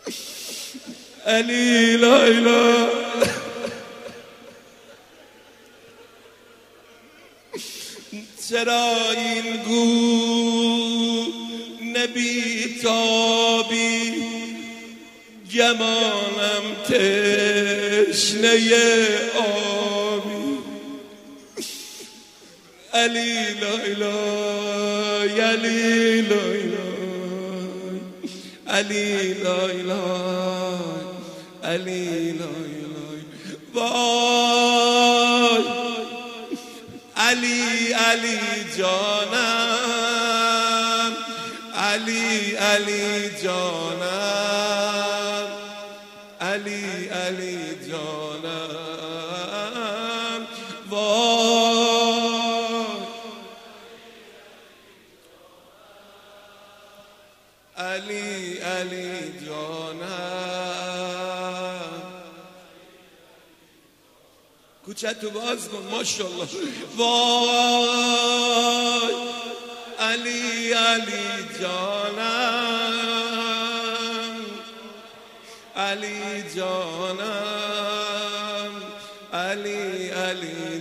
علی لیلا چرا این گونه بی‌تابی گمانم تشنه آبی علی لیلا علی لیلا علی لیلا علی لیلا وای علی علی جانم علی علی جانم علی علی جانم وای علی علی جانم کوچه‌تو باز کن ماشاءالله وای علی علی جانم علی جانم علی علی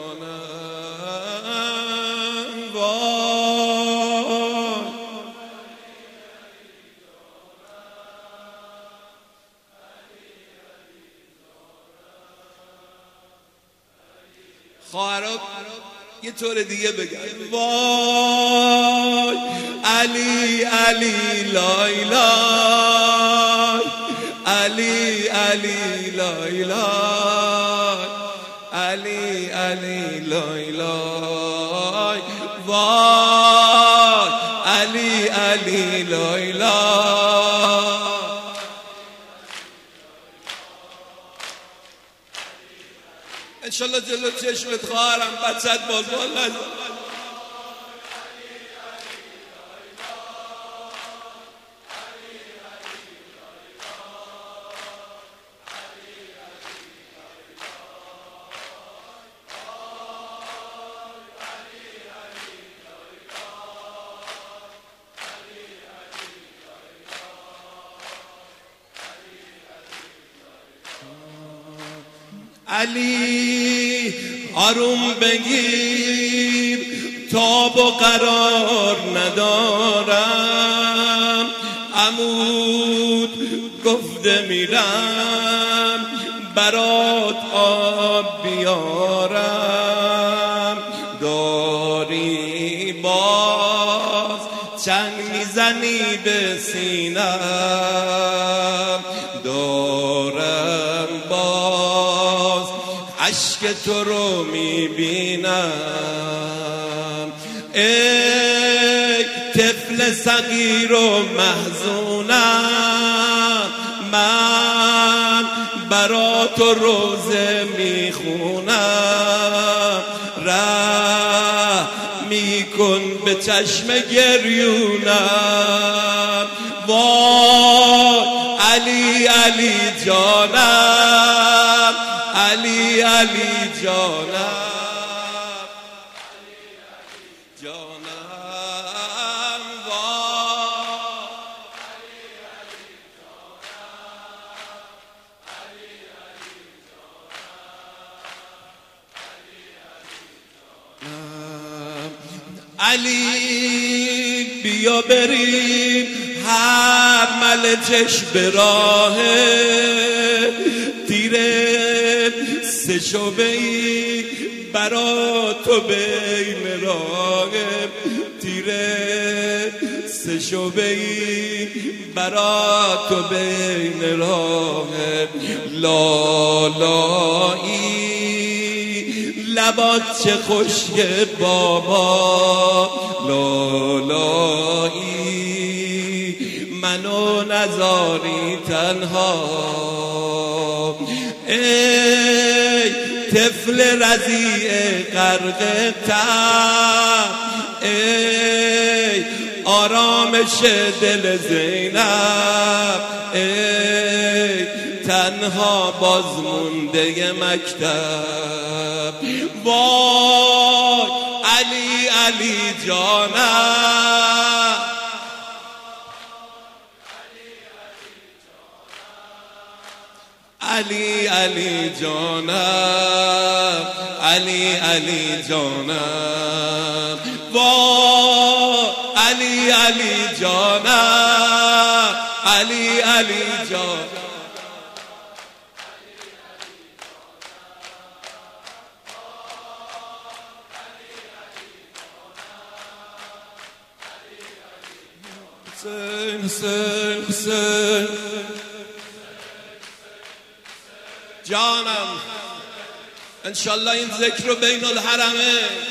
جانم وای خواهرات یه طور دیگه بگن وای علی علی لیلا علی علی لیلا علی علی لیلا وای علی علی لیلا انشالله جلو چشمت خواهرم بچت باز والله علی آروم بگیر تاب و قرار ندارم عمود گفته میرم برات آب بیارم داری باز چنگ میزنی به سینم دارم باز عشق تو رو میبینم ای طفل صغیر و محزونم من برا تو روزه میخونم میکن به چشم گریونم وای علی علی جانم علی علی جانم جانم علی بیا بریم هر ملچش به راه تیره سه شعبه‌ای برا تو بین راه تیره سه شعبه‌ای برا تو بین راه لالایی لبات چه خوشگه بابا لالایی منو نذاری تنها ای طفل رضیع غرق تب ای آرامش دل زینب ای تنها بازمونده مکتب وای علی علی جانم علی علی جانم، علی علی جانم، وا علی علی جانم، علی علی جانم. حسین حسین حسین جانم، انشالله این ذکر رو بین الحرمه